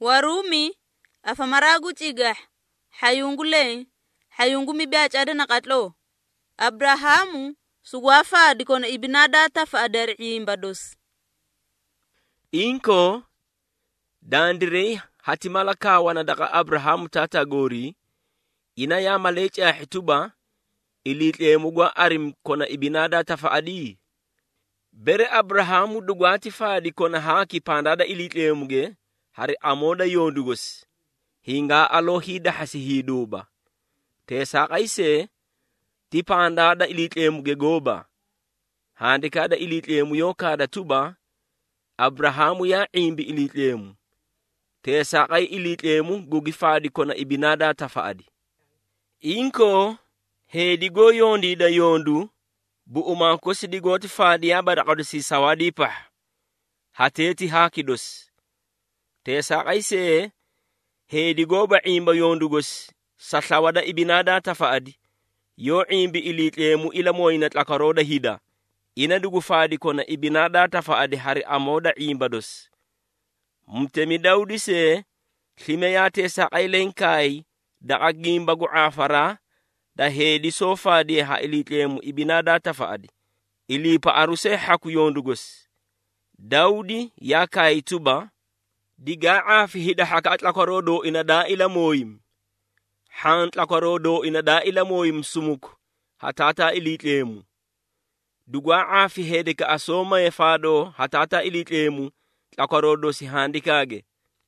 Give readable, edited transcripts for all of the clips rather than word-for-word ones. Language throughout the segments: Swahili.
Warumi afamaragu chigah hayungu mibiachade nakatlo. Abrahamu sugwafa dikona ibinadata fa adar imbados. Inko dandire hatimalaka wana daga Abrahamu tata gori ina ya malecha hituba ilitle mugwa arim kona ibinadata fa adi. Bere Abrahamu dugwati fa dikona haki pandada ilitle muge hari amoda yondugos. Hinga alohida hasihiduba. Tesa kaise ti pandada ilitle muge goba. Handikada ilitle muyokada tuba. Abrahamu ya imbi ilitlemu. Tesa kai ilitlemu gugifadi kona ibinada tafaadi. Inko hedigo yondi da yondu bu umanko sidigoti fadi ya badakadu si sawadi pah. Hateti hakidos. Tesa kai se hedigo ba imba yondugos saslawada ibinada tafaadi. Yo imbi ilitlemu ila moinat lakaroda hida. Ina dugu fadi kona ibinada tafaadi hari amoda imbados. Mtemi Daudi se khime ya tesa ailenkai da agimba gu afara da hedi so fadi ha ilitlemu ibinada tafaadi. Ilipa aruse haku yondugos. Daudi ya kai tuba diga afi hida haka atlakarodo ina da ila moyim. Han tlakarodo ina da ila moyim sumuku hatata ilitlemu. Dugwa afi hede ka asoma efado hatata ilitlemu takarodo si handikage.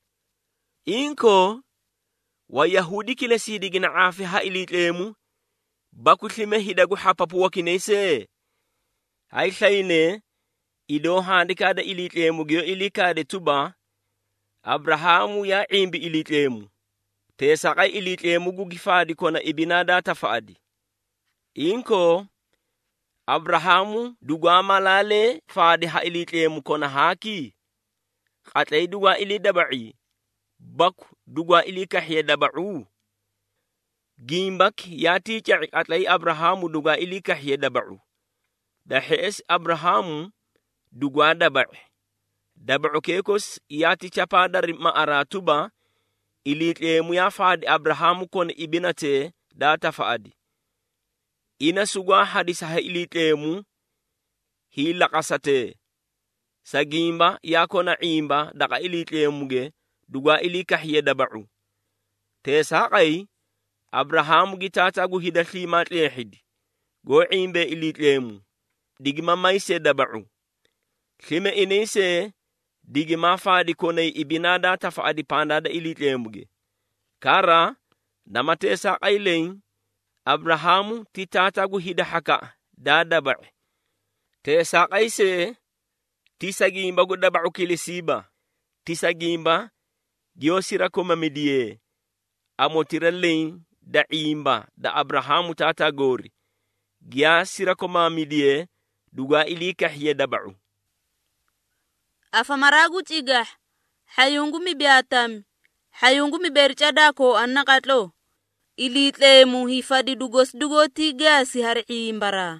Inko wa Yahudi kile sidigina afi ha ilitlemu bakutlime hidagu hapapu wakinese. Haishaine ido handikada ilitlemu gyo ilikade tuba. Abrahamu ya imbi ilitlemu. Tesa kai ilitlemu gugifadi kona ibinada tafaadi. Inko Abrahamu dugwa malale fadi ha ilitlemu kona haki. Katlay dugwa ili daba'i. Baku dugwa ili kahye daba'u. Gimbak yati chari katlay Abrahamu dugwa ili kahye daba'u. Dahes Abrahamu dugwa daba'i. Daba'u kekos yati chapada rima aratuba. Ilitlemu ya fadi Abrahamu kona ibinate data faadi. Ina sugwa hadisa ha ilitlemu hila kasate. Sagimba yako na imba daka ilitlemuge dugwa ilikahye daba'u. Tesa kai Abrahamu gitata gu hidathi matlehidi. Go imbe ilitlemu. Digima maise daba'u. Khime inese digima fadi kone ibinada tafaadi pandada ilitlemuge. Kara namatesa kailen Abrahamu titata gu hidahaka da daba'i. Tesa kaise tisagimba gu daba'u kilisiba. Tisagimba giosira koma midie. Amotiralen da imba da Abrahamu tata gori. Gia sira koma midie duga ilika hiye daba'u. Afamaragu chigah hayungu mibiatami. Hayungu miberchada ko annakatlo. Ilitlemu hifadi dugoti gasi hari imbara.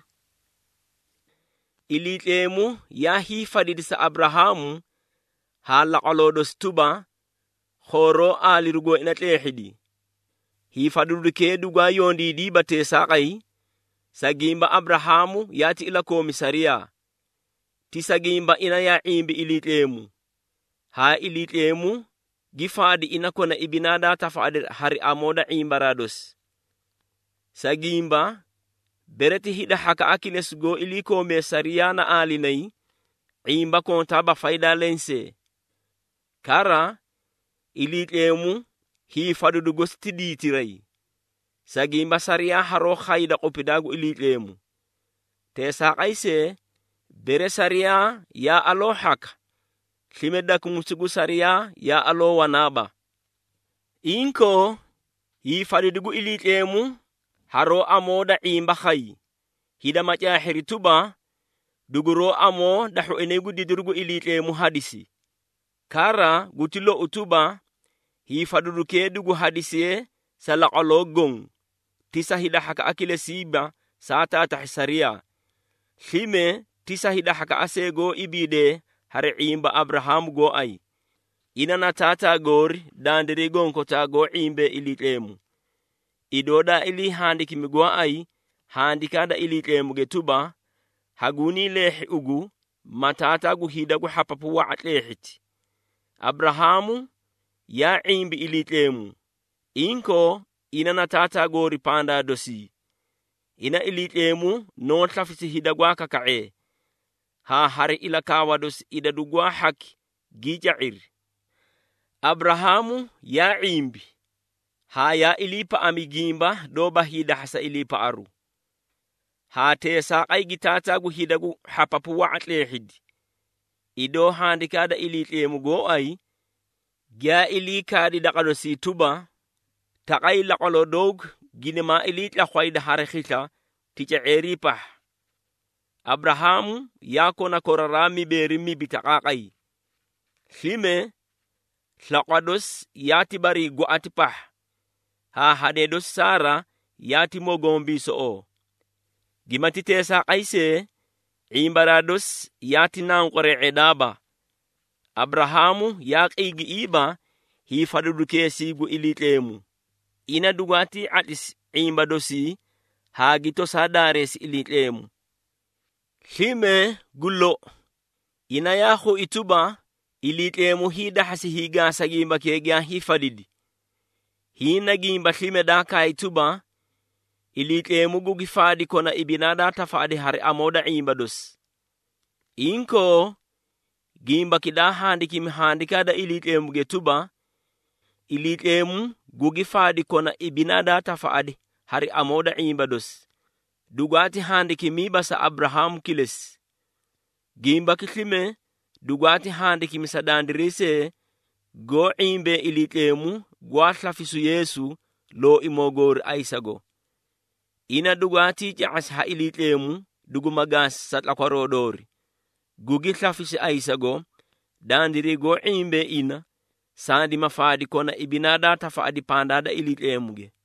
Ilitlemu ya hifadi disa Abrahamu hala kalodos tuba khoro alirugo inatlehidi. Hifadi duke duga yondi di bate sakai. Sagimba Abrahamu yati ila komisaria. Tisagimba ina ya imbi ilitlemu. Ha ilitlemu gifadi inakona ibinada tafaadi hari amoda imbarados. Sagimba bereti hida haka akiles go iliko mesariana alinai imba kontaba faida lense. Kara ilitlemu hifadu dugostidi tirai. Sagimba saria haro khaida kopidagu ilitlemu. Tesa kaise bere saria ya alohaka. Kimeda kumusugu saria ya alo wanaba. Inko hifadidugu ilitlemu haro amoda imba khai. Hida macha herituba duguro amo dahu enegu didurugu ilitlemu hadisi. Kara gutilo utuba hifaduduke dugu hadisi salakalo gong. Tisa hida haka akile siba saata tahisaria. Hime tisa hida haka asego ibide hari imba Abrahamu go ay. ina na tata gori dandiri gonko ta go imbe ilitlemu. Idoda ili handiki migwa ai, handikada ilitlemu getuba, haguni lehi ugu, matata guhida gu hapapu wa atlehiti. Abrahamu ya imbi ilitlemu. Inko ina na tata gori panda dosi. Ina ilitlemu non tlafisi hida gwa kakae. Ha hari ila kawa dosi ida dugwa haki gijair. Abrahamu ya imbi. Ha ya ilipa amigimba doba hida hasa ilipa aru. Ha tesa ay gitata gu hida gu hapapu wa atlehidi. Ido handikada ilitlemu go ay. Gya ilikadi dakadosi tuba. Takay lakalo dog ginema ilitla khwayda harakhita ticha eripah. Abrahamu yako na korarami berimi bitakakay. Hime tlaqados yati bari gu atipah. Ha hadedos Sara yati mogombi soo. Gimatitesa kaise imbarados yati nangkore edaba. Abrahamu yaqigi iba hi faduduke sigu ilitlemu. Ina dugati atis imbadosi hagito sadares ilitlemu. Hime gullo. Ina yahu ituba ilitlemu hida hasi higa sagimba kegya hifadidi. Hina gimba hime daka ituba ilitlemu gugifadi kona ibinada tafadi hari amoda imbados. Inko gimba kida handikada ilitlemu getuba ilitlemu gugifadi kona ibinada tafaadi hari amoda imbados. Dugati handiki mibasa Abraham kiles. Gimba kiklime dugati handiki misadandirise go imbe ilitlemu gwatlafisu Yesu lo imogor aisago. Ina dugati jaas ha ilitlemu dugumagas satlakwarodori. Gugitlafisu aisago dandiri go imbe ina sandi mafadi kona ibinada tafaadi pandada ilitlemuge.